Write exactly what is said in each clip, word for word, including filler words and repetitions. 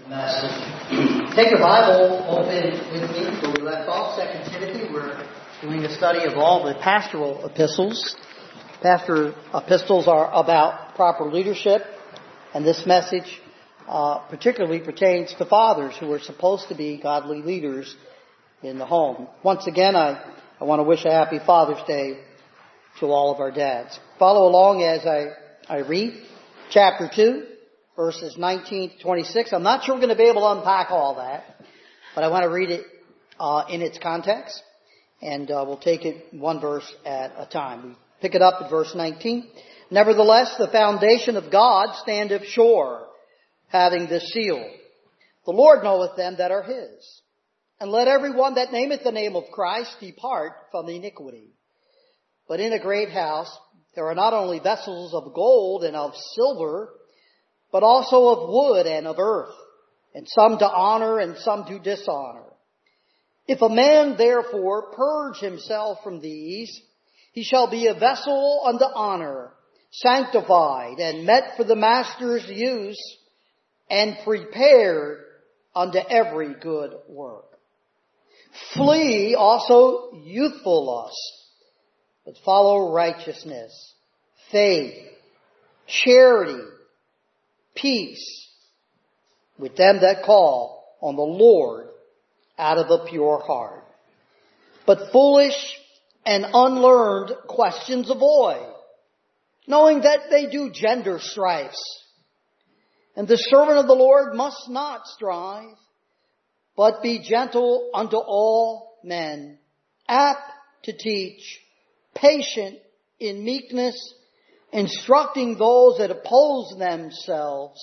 message. Take your Bible open with me where we left off, Second Timothy. We're doing a study of all the pastoral epistles. Pastoral epistles are about proper leadership, and this message uh, particularly pertains to fathers who are supposed to be godly leaders in the home. Once again, I, I want to wish a happy Father's Day to all of our dads. Follow along as I, I read chapter two. Verses nineteen to twenty-six. I'm not sure we're going to be able to unpack all that, but I want to read it uh, in its context, and uh, we'll take it one verse at a time. We pick it up at verse nineteen. Nevertheless, the foundation of God standeth sure, having this seal: the Lord knoweth them that are his. And let every one that nameth the name of Christ depart from iniquity. But in a great house there are not only vessels of gold and of silver, but also of wood and of earth, and some to honor and some to dishonor. If a man therefore purge himself from these, he shall be a vessel unto honor, sanctified and met for the master's use, and prepared unto every good work. Flee also youthful lust, but follow righteousness, faith, charity, peace with them that call on the Lord out of a pure heart. But foolish and unlearned questions avoid, knowing that they do gender strifes. And the servant of the Lord must not strive, but be gentle unto all men, apt to teach, patient in meekness, instructing those that oppose themselves,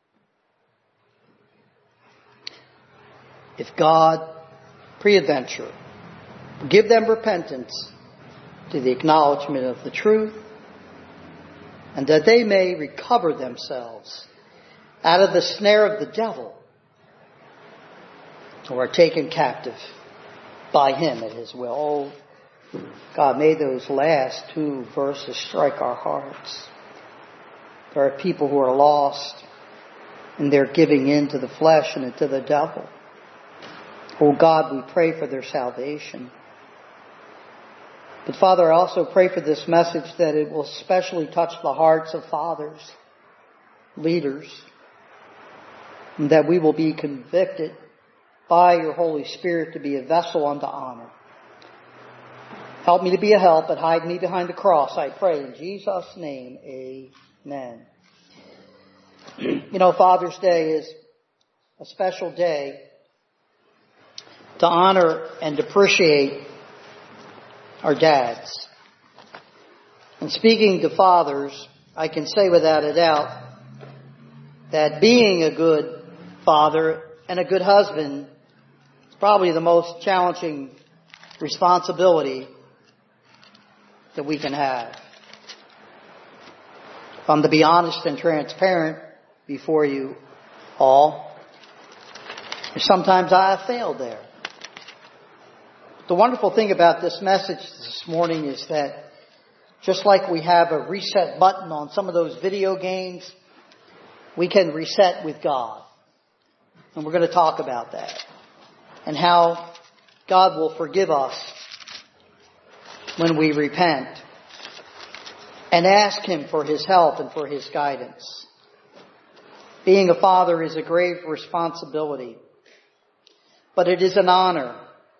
if God peradventure give them repentance to the acknowledgement of the truth, and that they may recover themselves out of the snare of the devil, who are taken captive by him at his will. Oh, God, may those last two verses strike our hearts. There are people who are lost, and they're giving in to the flesh and into the devil. Oh God, we pray for their salvation. But Father, I also pray for this message that it will especially touch the hearts of fathers, leaders, and that we will be convicted by your Holy Spirit to be a vessel unto honor. Help me to be a help and hide me behind the cross, I pray in Jesus' name, amen. You know, Father's Day is a special day to honor and appreciate our dads. And speaking to fathers, I can say without a doubt that being a good father and a good husband is probably the most challenging responsibility that we can have. If I'm to be honest and transparent before you all, sometimes I have failed there. The wonderful thing about this message this morning is that just like we have a reset button on some of those video games, we can reset with God. And we're going to talk about that. And how God will forgive us when we repent and ask him for his help and for his guidance. Being a father is a grave responsibility, but it is an honor.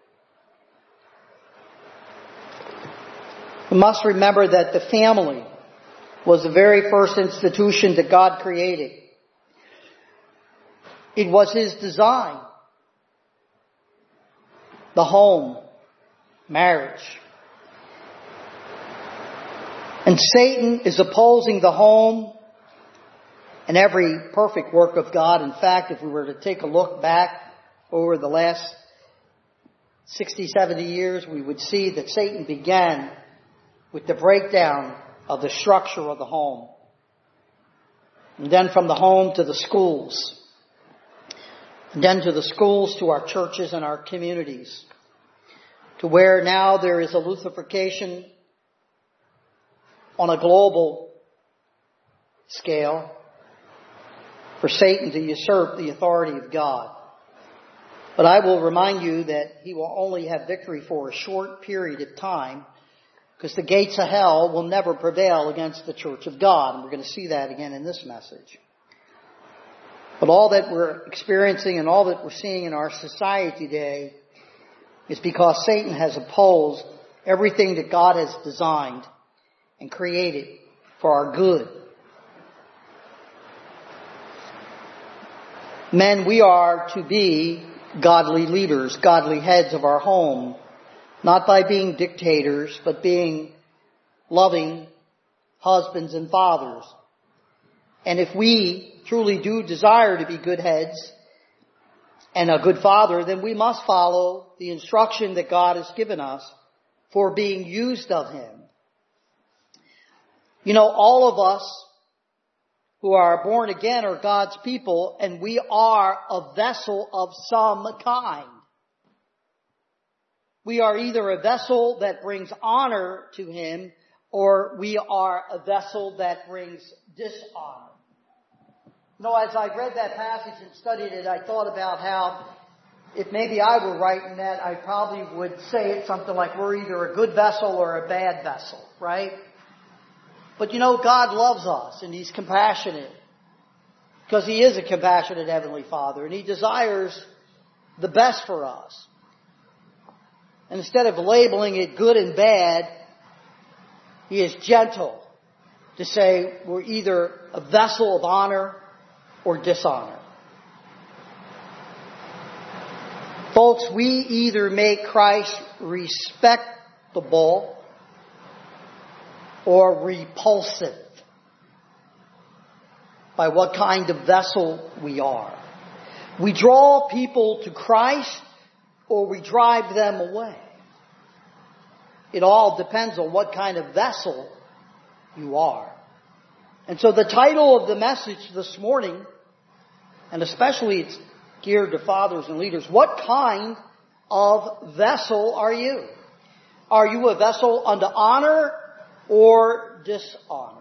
We must remember that the family was the very first institution that God created. It was his design. The home, marriage. And Satan is opposing the home and every perfect work of God. In fact, if we were to take a look back over the last sixty, seventy years, we would see that Satan began with the breakdown of the structure of the home. And then from the home to the schools. And then to the schools, to our churches and our communities. To where now there is a Lutherification on a global scale. for Satan to usurp the authority of God. But I will remind you that he will only have victory for a short period of time, because the gates of hell will never prevail against the church of God. And we're going to see that again in this message. But all that we're experiencing and all that we're seeing in our society today is because Satan has opposed everything that God has designed and created for our good. Men, we are to be godly leaders, godly heads of our home, not by being dictators, but being loving husbands and fathers. And if we truly do desire to be good heads and a good father, then we must follow the instruction that God has given us for being used of Him. You know, all of us who are born again are God's people, and we are a vessel of some kind. We are either a vessel that brings honor to Him, or we are a vessel that brings dishonor. You know, as I read that passage and studied it, I thought about how if maybe I were writing that, I probably would say it something like, we're either a good vessel or a bad vessel, right? But you know, God loves us and He's compassionate, because He is a compassionate Heavenly Father, and He desires the best for us. And instead of labeling it good and bad, He is gentle to say we're either a vessel of honor or dishonor. Folks, we either make Christ respectable or repulsive by what kind of vessel we are. We draw people to Christ or we drive them away. It all depends on what kind of vessel you are. And so the title of the message this morning, and especially it's geared to fathers and leaders, what kind of vessel are you? Are you a vessel unto honor or dishonor?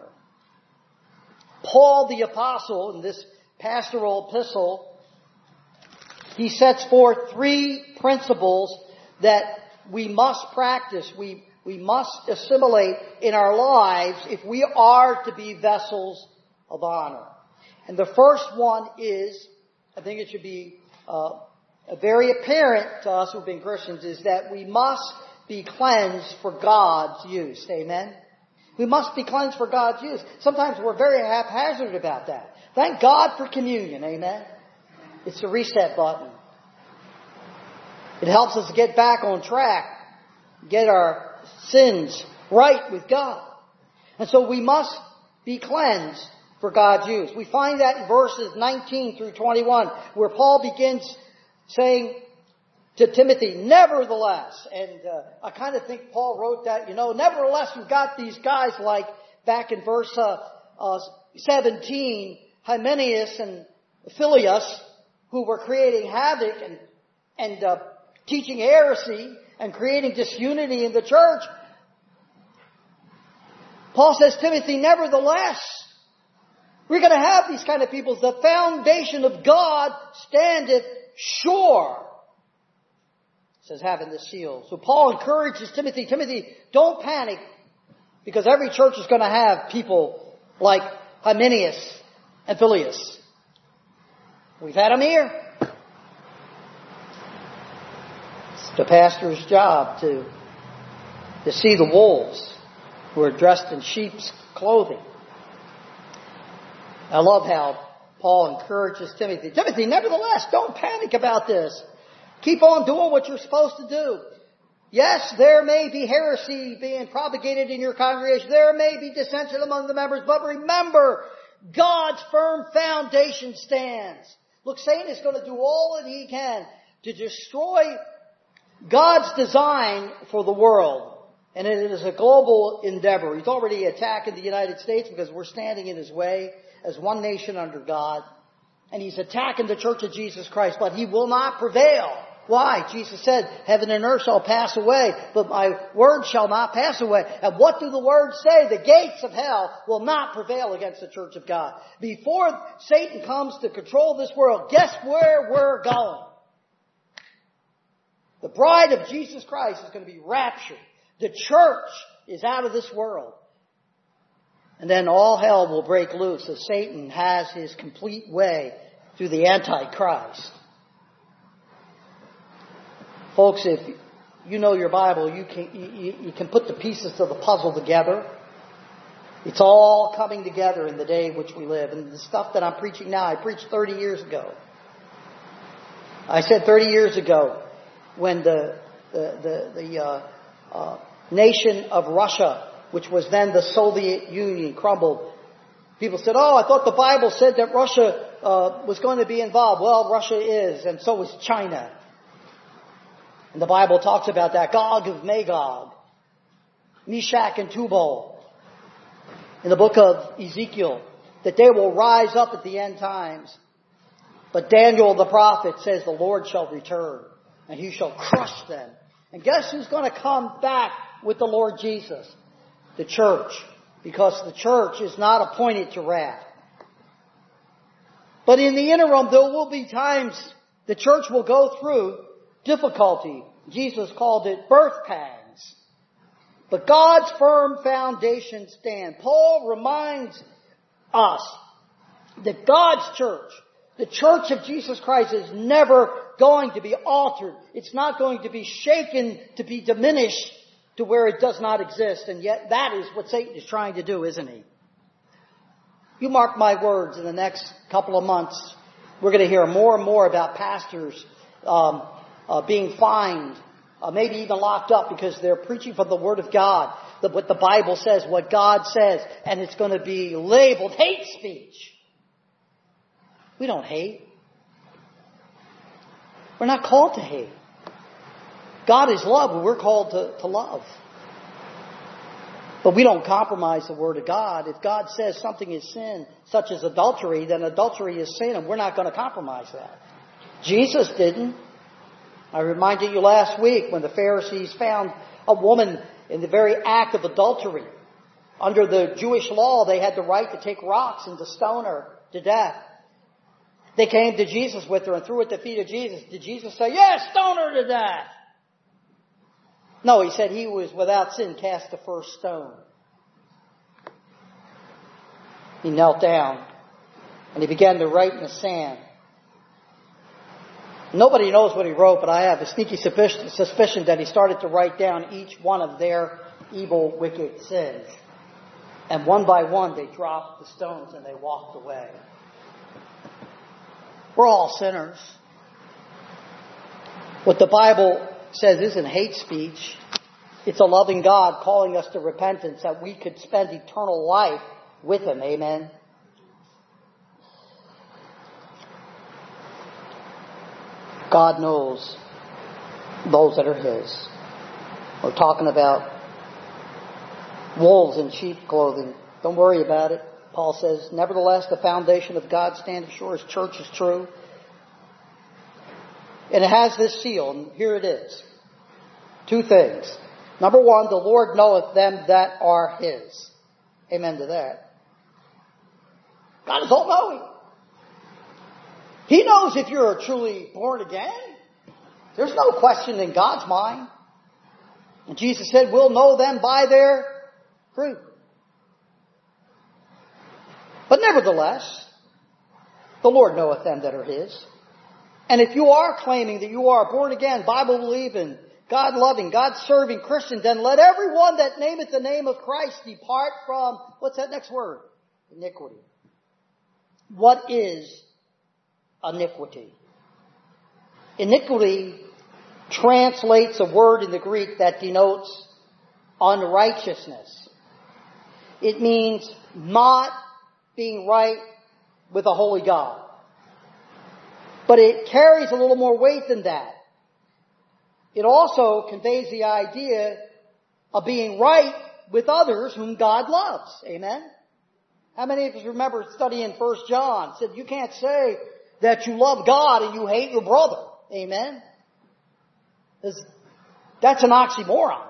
Paul the Apostle, in this pastoral epistle, he sets forth three principles that we must practice, we, we must assimilate in our lives if we are to be vessels of honor. And the first one is, I think it should be uh, very apparent to us who've been Christians, is that we must be cleansed for God's use. Amen? We must be cleansed for God's use. Sometimes we're very haphazard about that. Thank God for communion. Amen? It's the reset button. It helps us get back on track, get our sins right with God. And so we must be cleansed for God's use. We find that in verses nineteen through twenty-one, where Paul begins saying to Timothy, nevertheless, and uh, I kind of think Paul wrote that, you know, nevertheless we've got these guys like back in verse uh, uh, seventeen, Hymenaeus and Phileus, who were creating havoc and, and uh, teaching heresy and creating disunity in the church. Paul says, Timothy, nevertheless, we're going to have these kind of people. The foundation of God standeth sure. It says, having the seal. So Paul encourages Timothy, Timothy, don't panic, because every church is going to have people like Hymenaeus and Phileus. We've had them here. It's the pastor's job to, to see the wolves who are dressed in sheep's clothing. I love how Paul encourages Timothy. Timothy, nevertheless, don't panic about this. Keep on doing what you're supposed to do. Yes, there may be heresy being propagated in your congregation. There may be dissension among the members. But remember, God's firm foundation stands. Look, Satan is going to do all that he can to destroy God's design for the world. And it is a global endeavor. He's already attacking the United States because we're standing in his way as one nation under God. And he's attacking the Church of Jesus Christ. But he will not prevail Why? Jesus said, heaven and earth shall pass away, but my word shall not pass away. And what do the words say? The gates of hell will not prevail against the church of God. Before Satan comes to control this world, guess where we're going? The bride of Jesus Christ is going to be raptured. The church is out of this world. And then all hell will break loose as Satan has his complete way through the Antichrist. Folks, if you know your Bible, you can, you, you can put the pieces of the puzzle together. It's all coming together in the day in which we live. And the stuff that I'm preaching now, I preached thirty years ago. I said thirty years ago when the, the, the, the uh, uh, nation of Russia, which was then the Soviet Union, crumbled. People said, oh, I thought the Bible said that Russia uh, was going to be involved. Well, Russia is, and so is China. And the Bible talks about that. Gog of Magog, Meshach and Tubal. In the book of Ezekiel, that they will rise up at the end times. But Daniel the prophet says the Lord shall return, and he shall crush them. And guess who's going to come back with the Lord Jesus? The church. Because the church is not appointed to wrath. But in the interim, there will be times the church will go through difficulty. Jesus called it birth pangs. But God's firm foundation stands. Paul reminds us that God's church, the church of Jesus Christ, is never going to be altered. It's not going to be shaken to be diminished to where it does not exist. And yet that is what Satan is trying to do, isn't he? You mark my words, in the next couple of months, we're going to hear more and more about pastors um, Uh, being fined, uh, maybe even locked up because they're preaching from the Word of God, the, what the Bible says, what God says, and it's going to be labeled hate speech. We don't hate. We're not called to hate. God is love, and we're called to, to love. But we don't compromise the Word of God. If God says something is sin, such as adultery, then adultery is sin, and we're not going to compromise that. Jesus didn't. I reminded you last week when the Pharisees found a woman in the very act of adultery. Under the Jewish law, they had the right to take rocks and to stone her to death. They came to Jesus with her and threw at the feet of Jesus. Did Jesus say, yes, stone her to death? No, he said he was without sin, cast the first stone. He knelt down and he began to write in the sand. Nobody knows what he wrote, but I have a sneaky suspicion that he started to write down each one of their evil, wicked sins. And one by one, they dropped the stones and they walked away. We're all sinners. What the Bible says isn't hate speech. It's a loving God calling us to repentance that we could spend eternal life with Him. Amen. God knows those that are His. We're talking about wolves in sheep clothing. Don't worry about it. Paul says, nevertheless, the foundation of God stands sure. His church is true. And it has this seal, and here it is. Two things. Number one, the Lord knoweth them that are His. Amen to that. God is all-knowing. He knows if you're truly born again. There's no question in God's mind. And Jesus said, we'll know them by their fruit. But nevertheless, the Lord knoweth them that are His. And if you are claiming that you are born again, Bible-believing, God-loving, God-serving Christian, then let everyone that nameth the name of Christ depart from, what's that next word? Iniquity. What is iniquity? Iniquity translates a word in the Greek that denotes unrighteousness. It means not being right with a holy God. But it carries a little more weight than that. It also conveys the idea of being right with others whom God loves. Amen? How many of us remember studying First John? It said you can't say that you love God and you hate your brother. Amen? That's an oxymoron.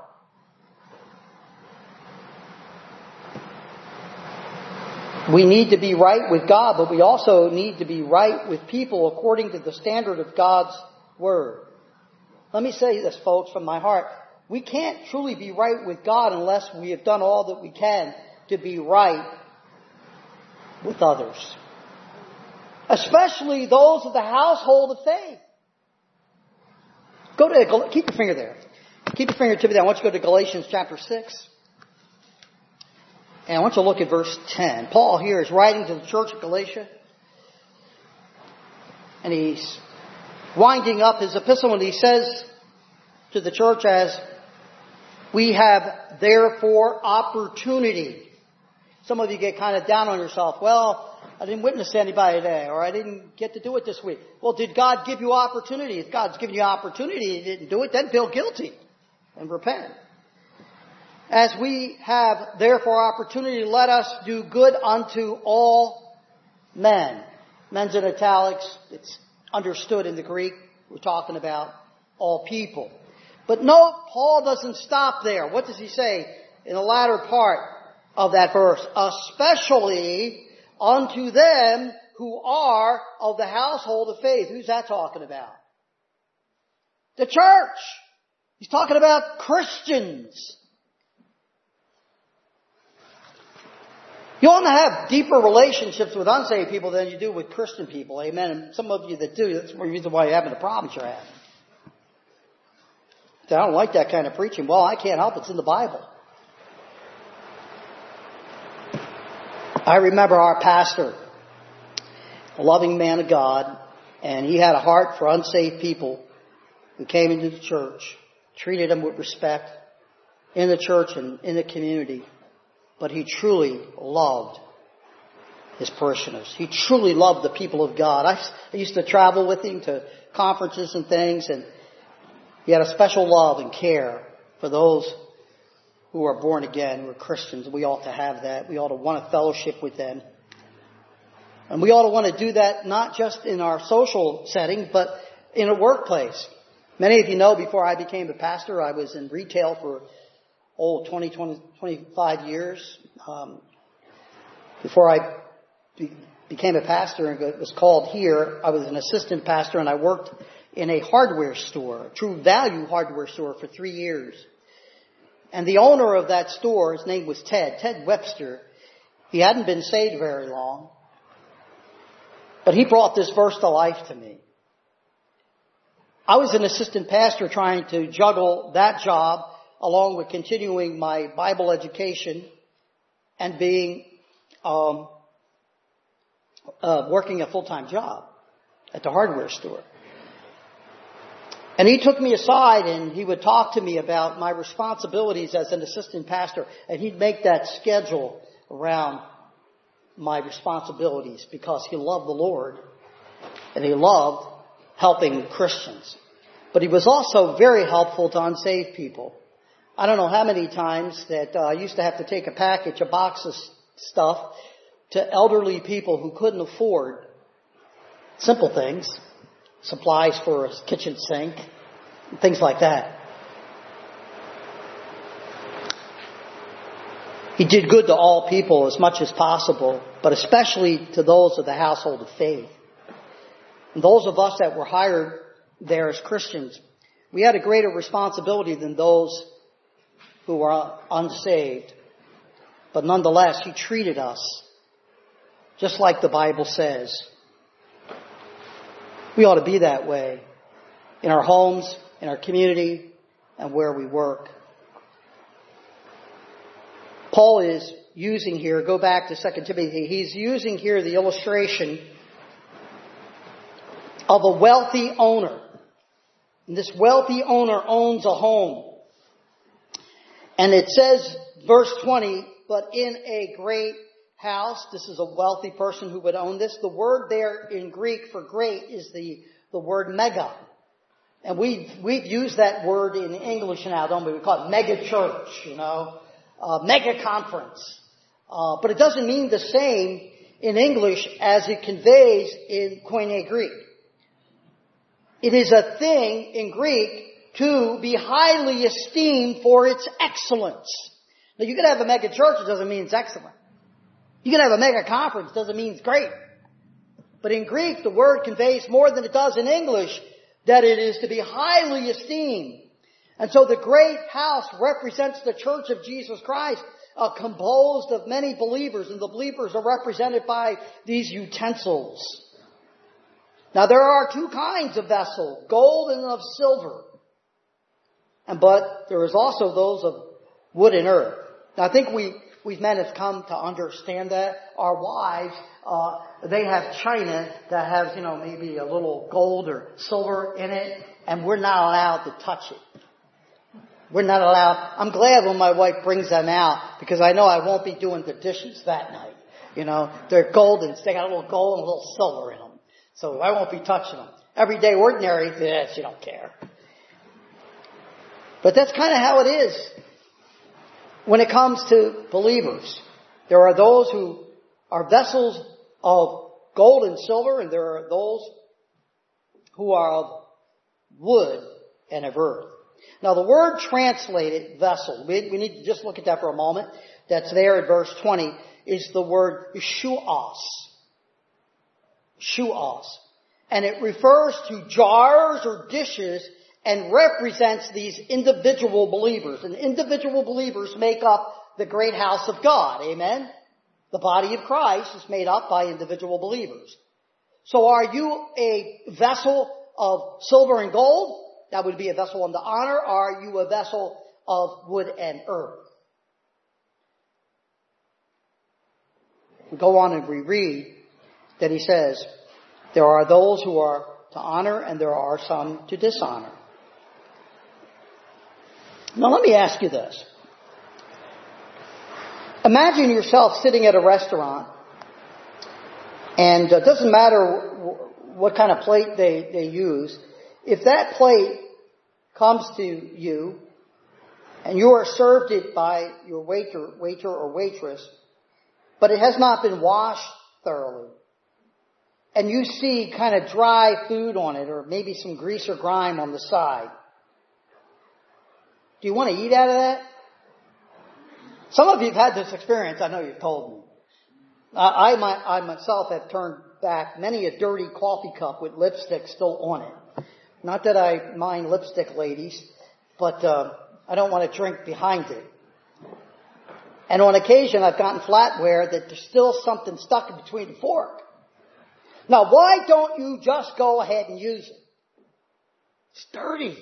We need to be right with God, but we also need to be right with people according to the standard of God's Word. Let me say this, folks, from my heart. We can't truly be right with God unless we have done all that we can to be right with others. Especially those of the household of faith. Go to, keep your finger there. Keep your finger to me there. I want you to go to Galatians chapter six. And I want you to look at verse ten. Paul here is writing to the church of Galatia. And he's winding up his epistle, and he says to the church, as we have therefore opportunity. Some of you get kind of down on yourself. Well, I didn't witness to anybody today, or I didn't get to do it this week. Well, did God give you opportunity? If God's given you opportunity and you didn't do it, then feel guilty and repent. As we have therefore opportunity, let us do good unto all men. Men's in italics. It's understood in the Greek. We're talking about all people. But note, Paul doesn't stop there. What does he say in the latter part of that verse? Especially unto them who are of the household of faith. Who's that talking about? The church. He's talking about Christians. You want to have deeper relationships with unsaved people than you do with Christian people. Amen. And some of you that do, that's the reason why you're having the problems you're having. I don't like that kind of preaching. Well, I can't help it. It's in the Bible. I remember our pastor, a loving man of God, and he had a heart for unsaved people who came into the church, treated them with respect in the church and in the community. But he truly loved his parishioners. He truly loved the people of God. I, I used to travel with him to conferences and things, and he had a special love and care for those who are born again, who are Christians. We ought to have that. We ought to want to fellowship with them. And we ought to want to do that not just in our social setting, but in a workplace. Many of you know, before I became a pastor, I was in retail for oh, twenty, twenty, twenty-five years. Um, before I be, became a pastor and it was called here, I was an assistant pastor, and I worked in a hardware store, a True Value hardware store, for three years. And the owner of that store, his name was Ted, Ted Webster. He hadn't been saved very long, but he brought this verse to life to me. I was an assistant pastor trying to juggle that job along with continuing my Bible education and being um, uh, working a full-time job at the hardware store. And he took me aside and he would talk to me about my responsibilities as an assistant pastor, and he'd make that schedule around my responsibilities because he loved the Lord and he loved helping Christians. But he was also very helpful to unsaved people. I don't know how many times that uh, I used to have to take a package, a box of stuff to elderly people who couldn't afford simple things, supplies for a kitchen sink, things like that. He did good to all people as much as possible, but especially to those of the household of faith. And those of us that were hired there as Christians, we had a greater responsibility than those who were unsaved. But nonetheless, he treated us just like the Bible says. We ought to be that way in our homes, in our community, and where we work. Paul is using here, go back to Second Timothy, he's using here the illustration of a wealthy owner. And this wealthy owner owns a home. And it says, verse twenty, but in a great house. This is a wealthy person who would own this. The word there in Greek for great is the, the word mega. And we've, we've used that word in English now, don't we? We call it mega church, you know, uh, mega conference. Uh, but it doesn't mean the same in English as it conveys in Koine Greek. It is a thing in Greek to be highly esteemed for its excellence. Now, you can have a mega church, it doesn't mean it's excellent. You can have a mega conference, it doesn't mean it's great. But in Greek, the word conveys more than it does in English, that it is to be highly esteemed. And so the great house represents the church of Jesus Christ, uh, composed of many believers, and the believers are represented by these utensils. Now, there are two kinds of vessel, gold and of silver. And but there is also those of wood and earth. Now, I think we, we men have come to understand that. Our wives, uh, they have china that has, you know, maybe a little gold or silver in it, and we're not allowed to touch it. We're not allowed. I'm glad when my wife brings them out, because I know I won't be doing the dishes that night. You know, they're golden. They got a little gold and a little silver in them. So I won't be touching them. Everyday ordinary, yeah, she don't care. But that's kind of how it is when it comes to believers. There are those who are vessels of gold and silver, and there are those who are of wood and of earth. Now, the word translated vessel, we, we need to just look at that for a moment. That's there in verse twenty, is the word shuos. Shuos. And it refers to jars or dishes and represents these individual believers. And individual believers make up the great house of God. Amen? The body of Christ is made up by individual believers. So are you a vessel of silver and gold? That would be a vessel unto honor. Or are you a vessel of wood and earth? We go on and we read that he says, there are those who are to honor and there are some to dishonor. Now let me ask you this. Imagine yourself sitting at a restaurant, and it doesn't matter what kind of plate they, they use. If that plate comes to you and you are served it by your waiter, waiter or waitress, but it has not been washed thoroughly, and you see kind of dry food on it, or maybe some grease or grime on the side, do you want to eat out of that? Some of you have had this experience. I know you've told me. I, I, my, I myself have turned back many a dirty coffee cup with lipstick still on it. Not that I mind lipstick, ladies, but uh, I don't want to drink behind it. And on occasion, I've gotten flatware that there's still something stuck in between the fork. Now, why don't you just go ahead and use it? It's dirty.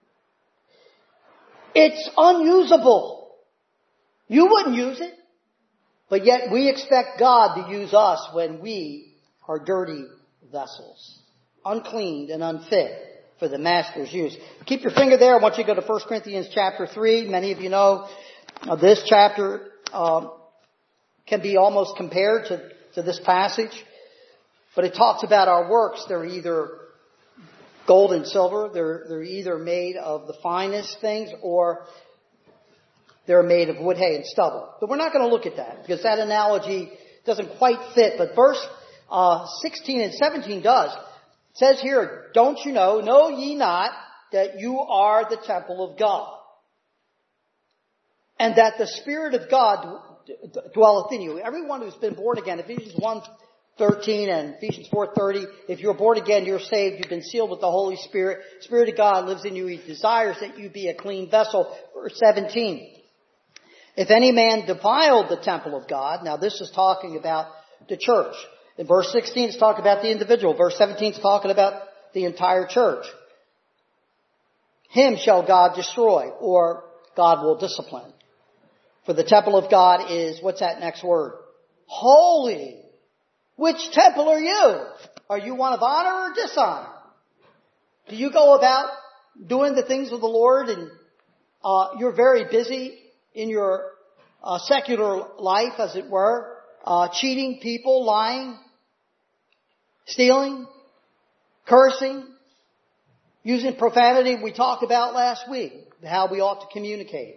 It's unusable. You wouldn't use it. But yet we expect God to use us when we are dirty vessels, uncleaned and unfit for the Master's use. Keep your finger there. I want you to go to First Corinthians chapter three. Many of you know uh, this chapter um, can be almost compared to, to this passage. But it talks about our works. They're either gold and silver. They're, they're either made of the finest things, or they're made of wood, hay, and stubble. But we're not going to look at that because that analogy doesn't quite fit. But verse uh, sixteen and seventeen does. It says here, don't you know, know ye not that you are the temple of God, and that the Spirit of God dwelleth in you. Everyone who's been born again, Ephesians one thirteen and Ephesians four thirty, if you're born again, you're saved, you've been sealed with the Holy Spirit. Spirit of God lives in you. He desires that you be a clean vessel. Verse seventeen. If any man defiled the temple of God, now this is talking about the church. In verse sixteen, it's talking about the individual. Verse seventeen is talking about the entire church. Him shall God destroy, or God will discipline. For the temple of God is, what's that next word? Holy. Which temple are you? Are you one of honor or dishonor? Do you go about doing the things of the Lord and uh, you're very busy in your uh, secular life, as it were, uh, cheating people, lying, stealing, cursing, using profanity? We talked about last week how we ought to communicate.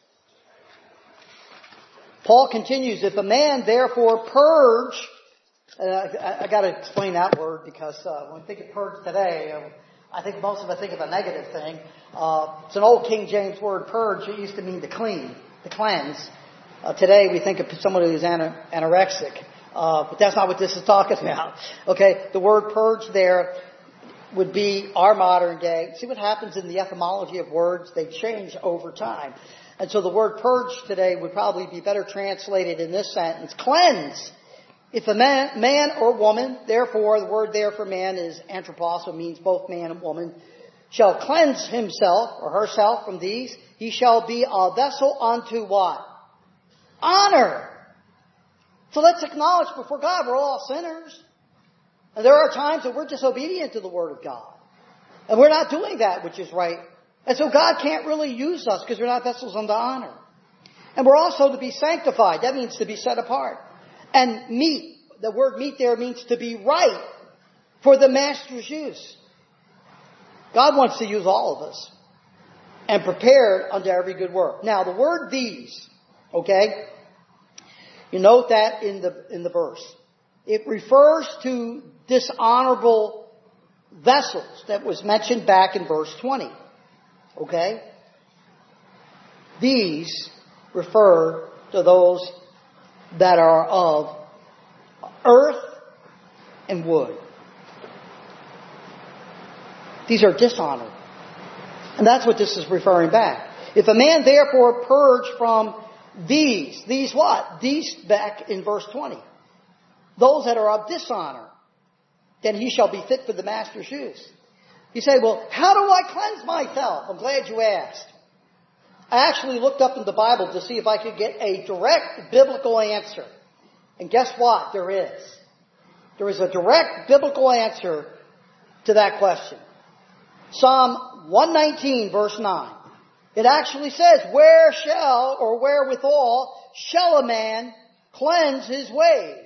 Paul continues, if a man therefore purge, uh, I, I got to explain that word because uh, when I think of purge today, uh, I think most of us think of a negative thing. Uh, it's an old King James word, purge. It used to mean to clean, to cleanse. Uh, today we think of someone who's ana- anorexic. Uh, but that's not what this is talking about. Okay, the word purge there would be our modern day. See what happens in the etymology of words? They change over time. And so the word purge today would probably be better translated in this sentence, cleanse. If a man, man or woman, therefore the word there for man is anthropos, so it means both man and woman, shall cleanse himself or herself from these, he shall be a vessel unto what? Honor. So let's acknowledge before God we're all sinners. And there are times that we're disobedient to the Word of God. And we're not doing that which is right. And so God can't really use us because we're not vessels unto honor. And we're also to be sanctified. That means to be set apart. And meet, the word meet there means to be right for the Master's use. God wants to use all of us. And prepared unto every good work. Now the word these, okay, you note that in the in the verse. It refers to dishonorable vessels that was mentioned back in verse twenty. Okay? These refer to those that are of earth and wood. These are dishonored. And that's what this is referring back. If a man therefore purge from these, these what? These back in verse twenty. Those that are of dishonor, then he shall be fit for the master's use. You say, well, how do I cleanse myself? I'm glad you asked. I actually looked up in the Bible to see if I could get a direct biblical answer. And guess what? There is. There is a direct biblical answer to that question. Psalm one nineteen verse nine. It actually says, where shall or wherewithal shall a man cleanse his ways?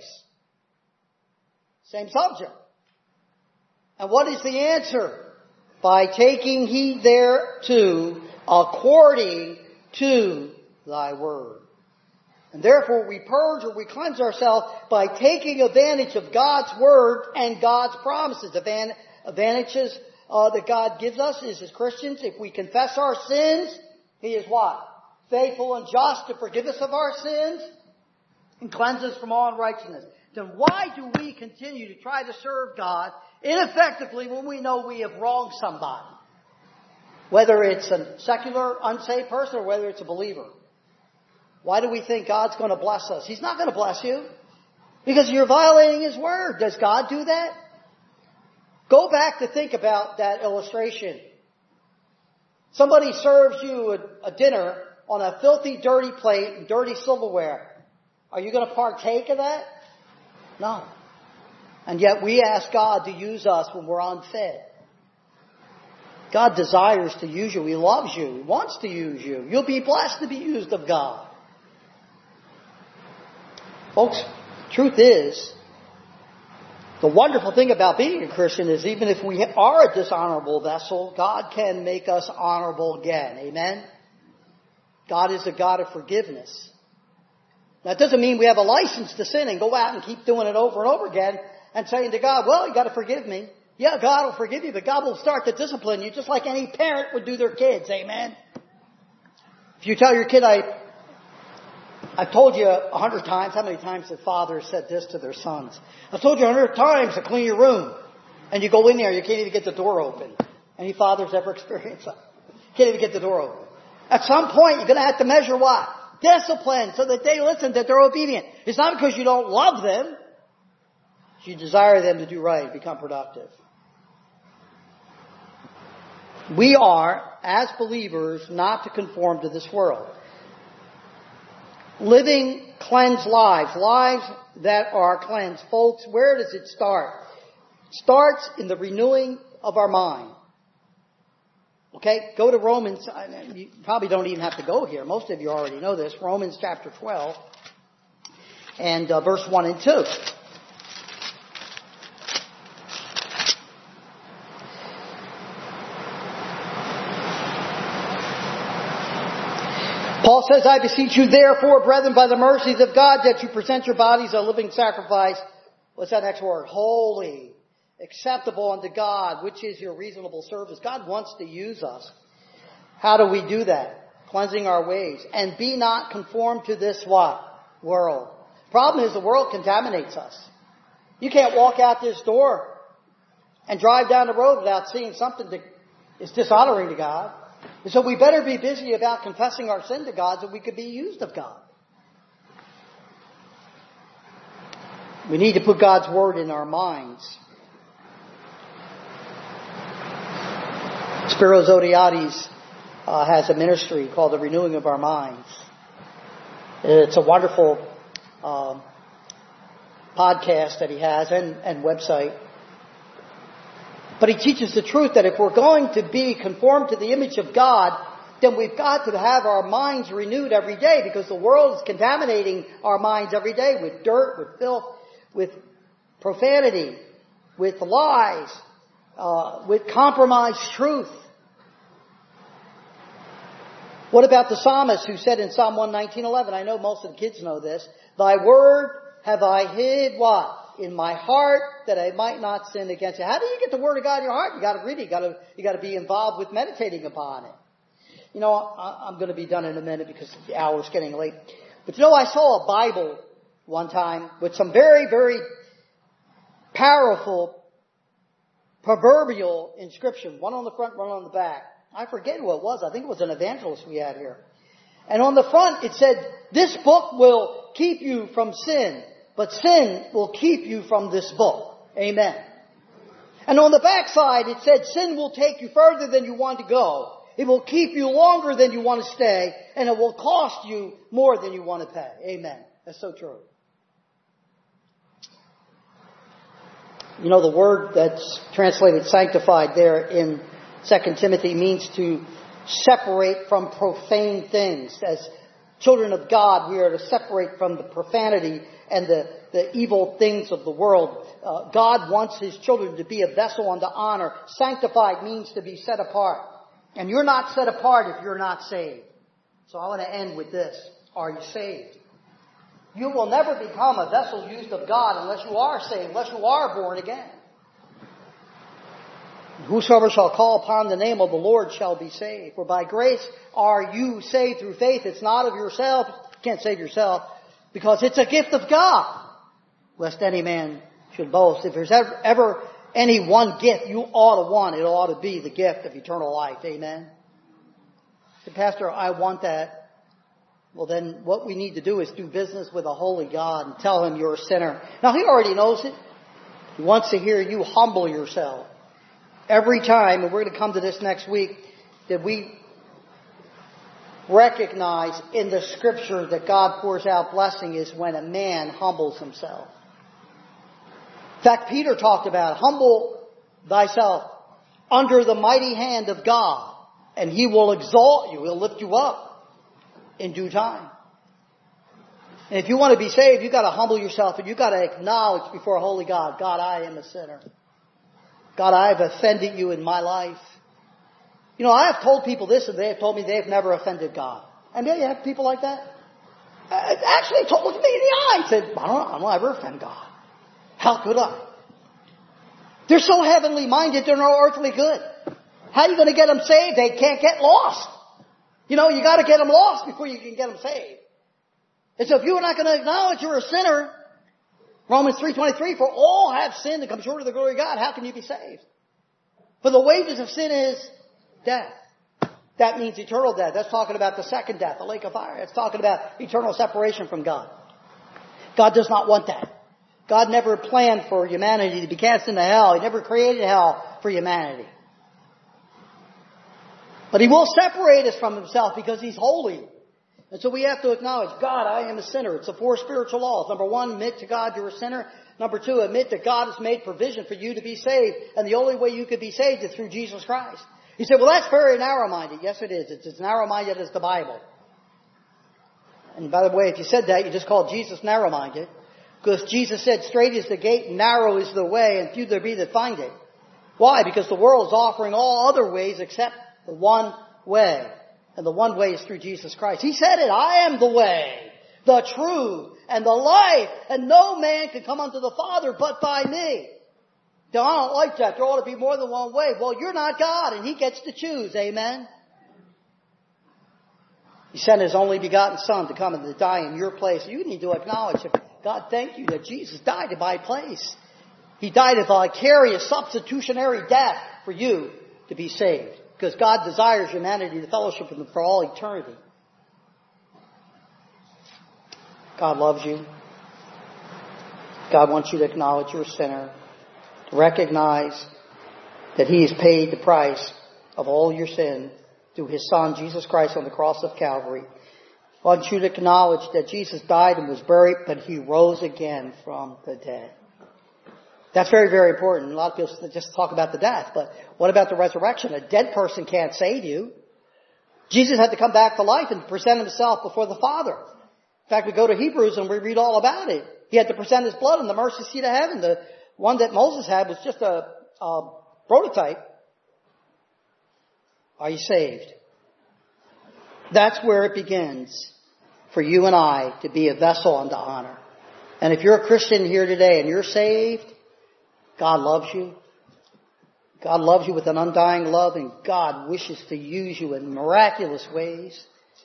Same subject. And what is the answer? By taking heed thereto according to thy word. And therefore we purge or we cleanse ourselves by taking advantage of God's word and God's promises. The advantages uh, that God gives us is as Christians, if we confess our sins, He is what? Faithful and just to forgive us of our sins and cleanse us from all unrighteousness. Then why do we continue to try to serve God ineffectively when we know we have wronged somebody? Whether it's a secular, unsaved person or whether it's a believer. Why do we think God's going to bless us? He's not going to bless you because you're violating His word. Does God do that? Go back to think about that illustration. Somebody serves you a, a dinner on a filthy, dirty plate and dirty silverware. Are you going to partake of that? No. And yet we ask God to use us when we're unfit. God desires to use you. He loves you. He wants to use you. You'll be blessed to be used of God. Folks, truth is, the wonderful thing about being a Christian is even if we are a dishonorable vessel, God can make us honorable again. Amen? God is a God of forgiveness. That doesn't mean we have a license to sin and go out and keep doing it over and over again and saying to God, well, you got to forgive me. Yeah, God will forgive you, but God will start to discipline you just like any parent would do their kids. Amen? If you tell your kid, I, I've told you a hundred times, how many times have fathers said this to their sons? I've told you a hundred times to clean your room. And you go in there, you can't even get the door open. Any fathers ever experienced that? Can't even get the door open. At some point, you're going to have to measure what? Discipline, so that they listen, that they're obedient. It's not because you don't love them. You desire them to do right, become productive. We are, as believers, not to conform to this world. Living cleansed lives, lives that are cleansed. Folks, where does it start? It starts in the renewing of our mind. Okay, go to Romans. You probably don't even have to go here. Most of you already know this. Romans chapter twelve and uh, verse one and two. Paul says, I beseech you therefore, brethren, by the mercies of God, that you present your bodies a living sacrifice. What's that next word? Holy, acceptable unto God, which is your reasonable service. God wants to use us. How do we do that? Cleansing our ways. And be not conformed to this what? World. Problem is the world contaminates us. You can't walk out this door and drive down the road without seeing something that is dishonoring to God. And so we better be busy about confessing our sin to God so we could be used of God. We need to put God's Word in our minds. Spiros Zodhiates uh, has a ministry called The Renewing of Our Minds. It's a wonderful uh, podcast that he has and, and website. But he teaches the truth that if we're going to be conformed to the image of God, then we've got to have our minds renewed every day, because the world is contaminating our minds every day with dirt, with filth, with profanity, with lies, uh, with compromised truth. What about the psalmist who said in Psalm one nineteen eleven, I know most of the kids know this, Thy word have I hid what? In my heart, that I might not sin against you. How do you get the Word of God in your heart? You got to read it. You got to you got to be involved with meditating upon it. You know, I, I'm going to be done in a minute because the hour's getting late. But you know, I saw a Bible one time with some very, very powerful proverbial inscription. One on the front, one on the back. I forget who it was. I think it was an evangelist we had here. And on the front it said, this book will keep you from sin, but sin will keep you from this book. Amen. And on the back side it said, sin will take you further than you want to go. It will keep you longer than you want to stay, and it will cost you more than you want to pay. Amen. That's so true. You know, the word that's translated sanctified there in Second Timothy means to separate from profane things. As children of God, we are to separate from the profanity and the, the evil things of the world. Uh, God wants His children to be a vessel unto honor. Sanctified means to be set apart. And you're not set apart if you're not saved. So I want to end with this. Are you saved? You will never become a vessel used of God unless you are saved, unless you are born again. Whosoever shall call upon the name of the Lord shall be saved. For by grace are you saved through faith. It's not of yourself. You can't save yourself, because it's a gift of God, lest any man should boast. If there's ever, ever any one gift you ought to want, it ought to be the gift of eternal life. Amen. So, Pastor, I want that. Well, then what we need to do is do business with a holy God and tell Him you're a sinner. Now, He already knows it. He wants to hear you humble yourself. Every time, and we're going to come to this next week, that we recognize in the Scripture that God pours out blessing is when a man humbles himself. In fact, Peter talked about, humble thyself under the mighty hand of God, and He will exalt you. He'll lift you up in due time. And if you want to be saved, you've got to humble yourself, and you've got to acknowledge before a holy God, God, I am a sinner. God, I have offended you in my life. You know, I have told people this, and they have told me they have never offended God. And yeah, you have people like that. Uh, actually, they told, looked me in the eye and said, I don't, I don't ever offend God. How could I? They're so heavenly minded, they're no earthly good. How are you going to get them saved? They can't get lost. You know, you got to get them lost before you can get them saved. And so if you're not going to acknowledge you're a sinner, Romans three twenty-three, for all have sinned and come short of the glory of God. How can you be saved? For the wages of sin is death. That means eternal death. That's talking about the second death, the lake of fire. That's talking about eternal separation from God. God does not want that. God never planned for humanity to be cast into hell. He never created hell for humanity. But He will separate us from Himself because He's holy. And so we have to acknowledge, God, I am a sinner. It's the four spiritual laws. Number one, admit to God you're a sinner. Number two, admit that God has made provision for you to be saved. And the only way you could be saved is through Jesus Christ. You say, well, that's very narrow-minded. Yes, it is. It's as narrow-minded as the Bible. And by the way, if you said that, you just called Jesus narrow-minded. Because Jesus said, straight is the gate, narrow is the way, and few there be that find it. Why? Because the world is offering all other ways except the one way. And the one way is through Jesus Christ. He said it, I am the way, the truth, and the life, and no man can come unto the Father but by me. I don't like that. There ought to be more than one way. Well, you're not God, and He gets to choose. Amen? He sent His only begotten Son to come and to die in your place. You need to acknowledge it. God, thank you that Jesus died in my place. He died a vicarious, substitutionary death for you to be saved. Because God desires humanity to fellowship with Him for all eternity. God loves you. God wants you to acknowledge you're a sinner. To recognize that He has paid the price of all your sin through His Son, Jesus Christ, on the cross of Calvary. I want you to acknowledge that Jesus died and was buried, but He rose again from the dead. That's very, very important. A lot of people just talk about the death, but what about the resurrection? A dead person can't save you. Jesus had to come back to life and present Himself before the Father. In fact, we go to Hebrews and we read all about it. He had to present His blood on the mercy seat of heaven. The one that Moses had was just a, a prototype. Are you saved? That's where it begins for you and I to be a vessel unto honor. And if you're a Christian here today and you're saved, God loves you. God loves you with an undying love, and God wishes to use you in miraculous ways.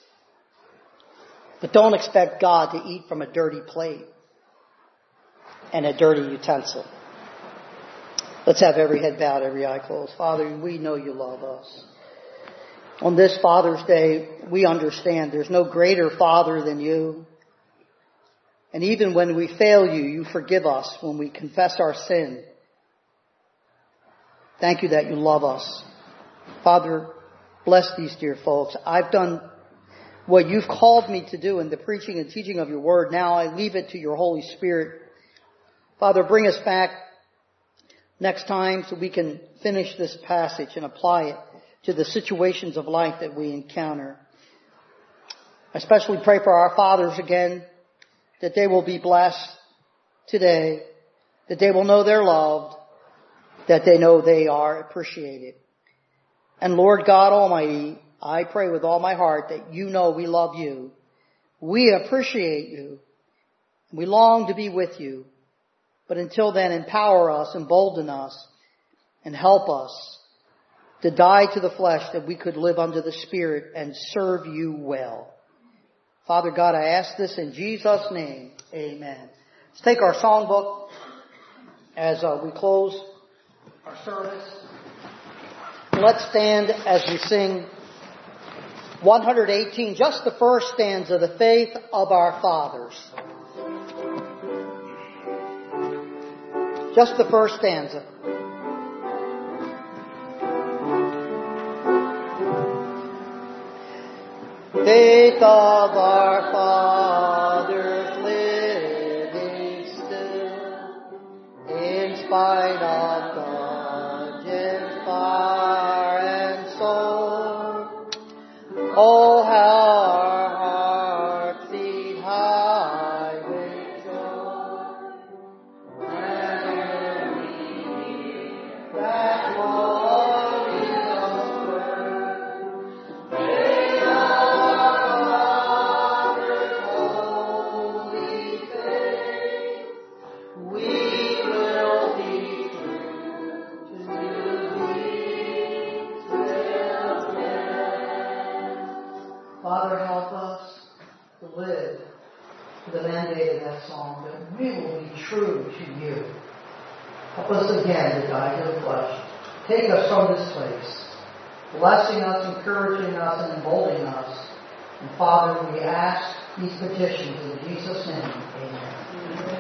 But don't expect God to eat from a dirty plate and a dirty utensil. Let's have every head bowed, every eye closed. Father, we know you love us. On this Father's Day, we understand there's no greater Father than you. And even when we fail you, you forgive us when we confess our sin. Thank you that you love us. Father, bless these dear folks. I've done what you've called me to do in the preaching and teaching of your word. Now I leave it to your Holy Spirit. Father, bring us back next time so we can finish this passage and apply it to the situations of life that we encounter. I especially pray for our fathers again, that they will be blessed today, that they will know they're loved, that they know they are appreciated. And Lord God Almighty, I pray with all my heart that you know we love you. We appreciate you. We long to be with you. But until then, empower us, embolden us, and help us to die to the flesh that we could live under the Spirit and serve you well. Father God, I ask this in Jesus' name. Amen. Let's take our songbook as uh, we close our service. Let's stand as we sing one eighteen, just the first stanza, the faith of our fathers. Just the first stanza. Faith of our fathers living still, in spite of dungeon, fire, and soul. Oh, how our hearts beat high with joy when we hear that glorious word. Faith of our fathers, holy faith, we will be true to thee till death. Father, help us to live to the mandate of that song, that we will be true to you. Help us again to die to the flesh. Take us from this place, blessing us, encouraging us, and emboldening us. And Father, we ask these petitions in Jesus' name. Amen.